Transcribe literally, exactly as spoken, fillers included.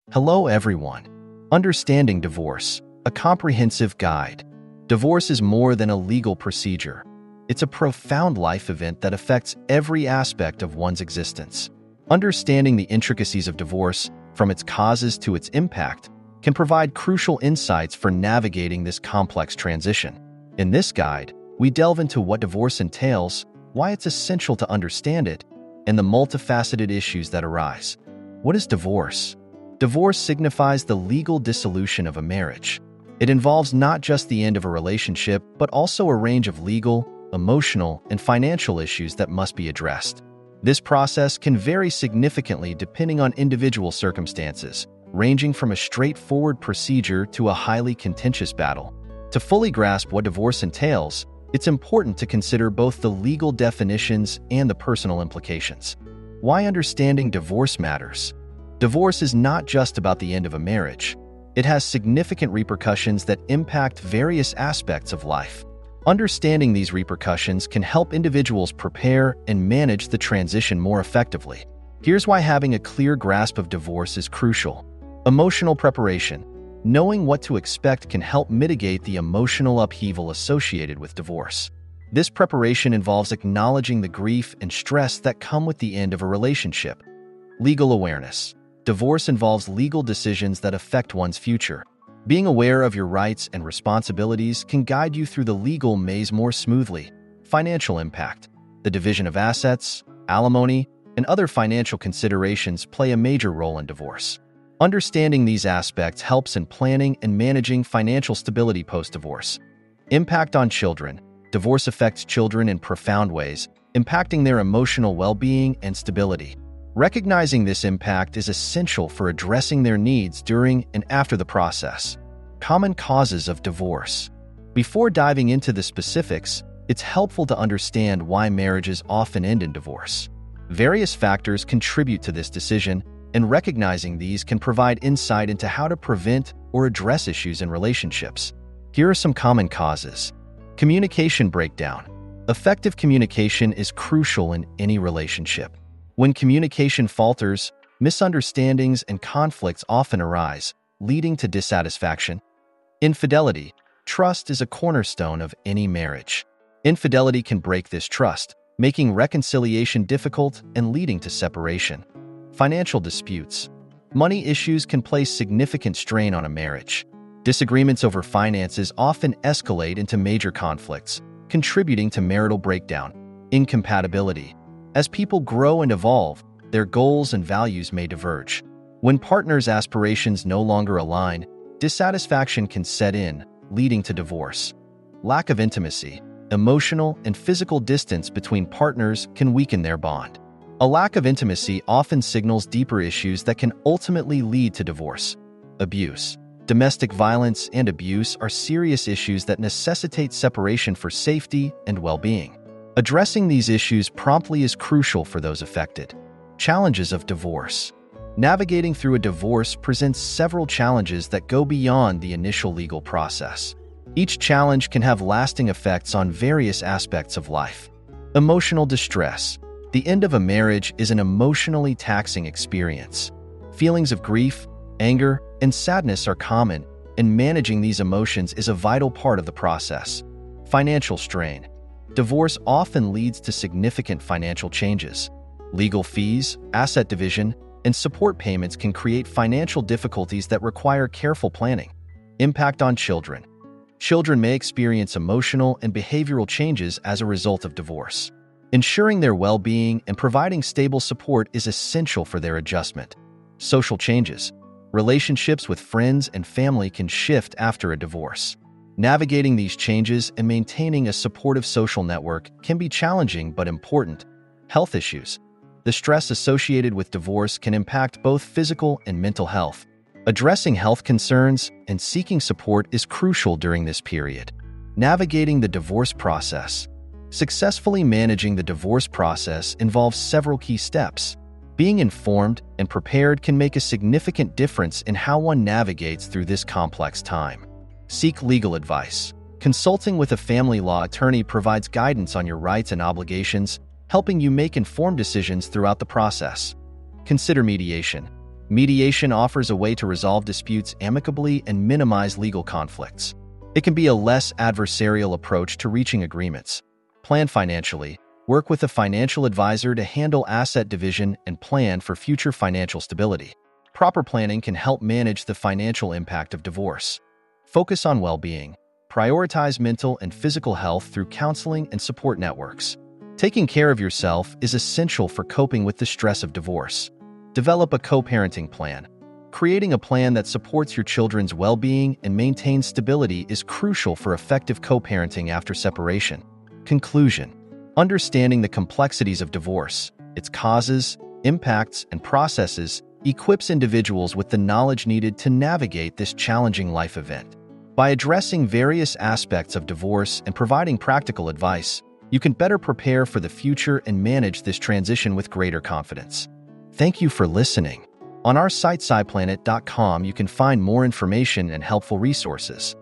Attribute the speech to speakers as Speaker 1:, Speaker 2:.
Speaker 1: Hello everyone. Understanding Divorce, a comprehensive guide. Divorce is more than a legal procedure. It's a profound life event that affects every aspect of one's existence. Understanding the intricacies of divorce, from its causes to its impact, can provide crucial insights for navigating this complex transition. In this guide, we delve into what divorce entails, why it's essential to understand it, and the multifaceted issues that arise. What is divorce? Divorce signifies the legal dissolution of a marriage. It involves not just the end of a relationship, but also a range of legal, emotional, and financial issues that must be addressed. This process can vary significantly depending on individual circumstances, ranging from a straightforward procedure to a highly contentious battle. To fully grasp what divorce entails, it's important to consider both the legal definitions and the personal implications. Why understanding divorce matters. Divorce is not just about the end of a marriage. It has significant repercussions that impact various aspects of life. Understanding these repercussions can help individuals prepare and manage the transition more effectively. Here's why having a clear grasp of divorce is crucial. Emotional preparation. Knowing what to expect can help mitigate the emotional upheaval associated with divorce. This preparation involves acknowledging the grief and stress that come with the end of a relationship. Legal awareness. Divorce involves legal decisions that affect one's future. Being aware of your rights and responsibilities can guide you through the legal maze more smoothly. Financial impact. The division of assets, alimony, and other financial considerations play a major role in divorce. Understanding these aspects helps in planning and managing financial stability post-divorce. Impact on children. Divorce affects children in profound ways, impacting their emotional well-being and stability. Recognizing this impact is essential for addressing their needs during and after the process. Common causes of divorce. Before diving into the specifics, it's helpful to understand why marriages often end in divorce. Various factors contribute to this decision, and recognizing these can provide insight into how to prevent or address issues in relationships. Here are some common causes. Communication breakdown. Effective communication is crucial in any relationship. When communication falters, misunderstandings and conflicts often arise, leading to dissatisfaction. Infidelity. Trust is a cornerstone of any marriage. Infidelity can break this trust, making reconciliation difficult and leading to separation. Financial disputes. Money issues can place significant strain on a marriage. Disagreements over finances often escalate into major conflicts, contributing to marital breakdown. Incompatibility. As people grow and evolve, their goals and values may diverge. When partners' aspirations no longer align, dissatisfaction can set in, leading to divorce. Lack of intimacy. Emotional and physical distance between partners can weaken their bond. A lack of intimacy often signals deeper issues that can ultimately lead to divorce. Abuse. Domestic violence and abuse are serious issues that necessitate separation for safety and well-being. Addressing these issues promptly is crucial for those affected. Challenges of divorce. Navigating through a divorce presents several challenges that go beyond the initial legal process. Each challenge can have lasting effects on various aspects of life. Emotional distress. The end of a marriage is an emotionally taxing experience. Feelings of grief, anger, and sadness are common, and managing these emotions is a vital part of the process. Financial strain. Divorce often leads to significant financial changes. Legal fees, asset division, and support payments can create financial difficulties that require careful planning. Impact on children. Children may experience emotional and behavioral changes as a result of divorce. Ensuring their well-being and providing stable support is essential for their adjustment. Social changes. Relationships with friends and family can shift after a divorce. Navigating these changes and maintaining a supportive social network can be challenging but important. Health issues. The stress associated with divorce can impact both physical and mental health. Addressing health concerns and seeking support is crucial during this period. Navigating the divorce process. Successfully managing the divorce process involves several key steps. Being informed and prepared can make a significant difference in how one navigates through this complex time. Seek legal advice. Consulting with a family law attorney provides guidance on your rights and obligations, helping you make informed decisions throughout the process. Consider mediation. Mediation offers a way to resolve disputes amicably and minimize legal conflicts. It can be a less adversarial approach to reaching agreements. Plan financially. Work with a financial advisor to handle asset division and plan for future financial stability. Proper planning can help manage the financial impact of divorce. Focus on well-being. Prioritize mental and physical health through counseling and support networks. Taking care of yourself is essential for coping with the stress of divorce. Develop a co-parenting plan. Creating a plan that supports your children's well-being and maintains stability is crucial for effective co-parenting after separation. Conclusion: understanding the complexities of divorce, its causes, impacts, and processes equips individuals with the knowledge needed to navigate this challenging life event. By addressing various aspects of divorce and providing practical advice, you can better prepare for the future and manage this transition with greater confidence. Thank you for listening. On our site, sci planet dot com, you can find more information and helpful resources.